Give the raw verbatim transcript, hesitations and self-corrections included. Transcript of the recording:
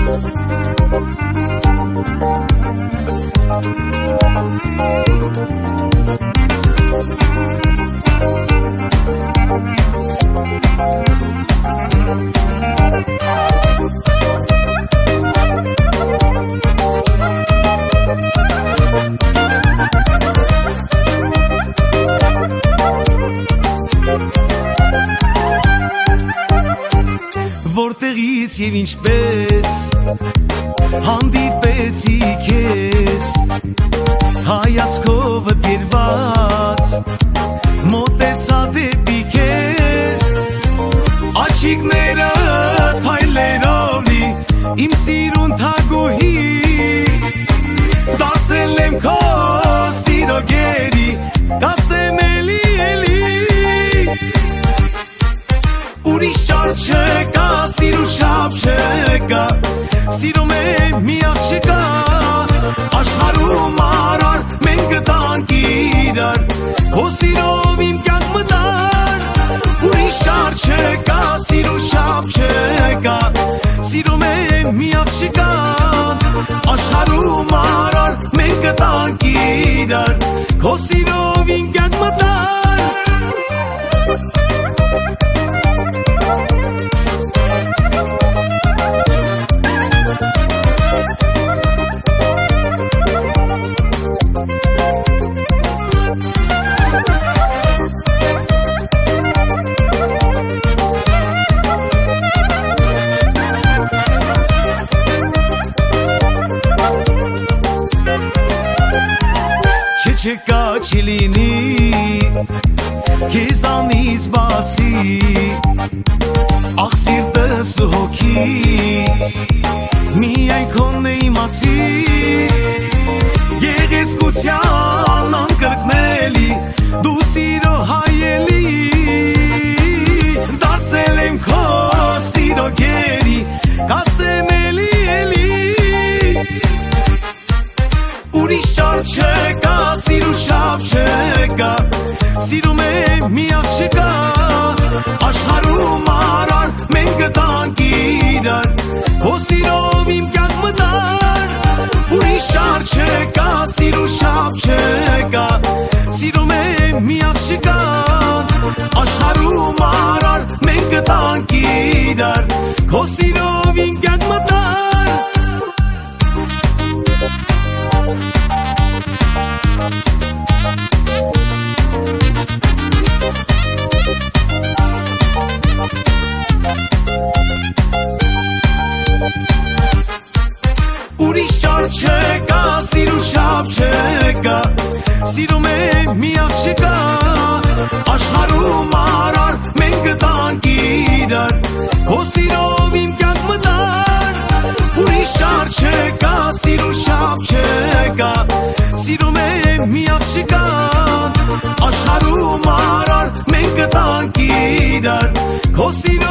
Որտեղից և ինչպես հանդիպեցի քեզ հայացքով դերված մոտեցա դեպի քեզ աչիկները փայլերով լի իմ սիրուն թագուհի դասել եմ քո սիրո գերի կասեմ էլի էլի ուրիշ ճար չկա սիրու շապ չկա սիրում եմ մի աղջկա աշխարհում արար մենք գտանք իրար հո սիրով իմ կյանք մտար ուրիշ ճար չկա սիրու շապ չկա սիրում եմ մի աղջկա աշխարհում արար մենք գտանք իրար հո սիրով իմ կյանք մտար չկա չլինի քեզանից բացի ախ սիրտս ու հոգիս միայն քոնն է իմացի գեղեցկության անկրկնելի դու սիրո հայելի դարձել եմ քո սիրո գերի կասեմ էլի էլի ուրիշ ճար չկա սիրու շապ չկա սիրում եմ մի աղջկա աշխարհում արար մենք գտանք իրար հո սիրով իմ կյանք մտար ուրիշ ճար չկա սիրու շապ չկա սիրում եմ մի աղջկա աշխարհում արար մենք գտանք իրար հո սիրով իմ կյանք մտար ուրիշ ճար չկա սիրու շապ չկա սիրում եմ մի աղջկա աշխարհում արար մենք գտանք իրար հո սիրով իմ կյանք մտար ուրիշ ճար չկա սիրու շապ չկա սիրում եմ մի աղջկա աշխարհում արար մենք գտանք իրար հո սիրով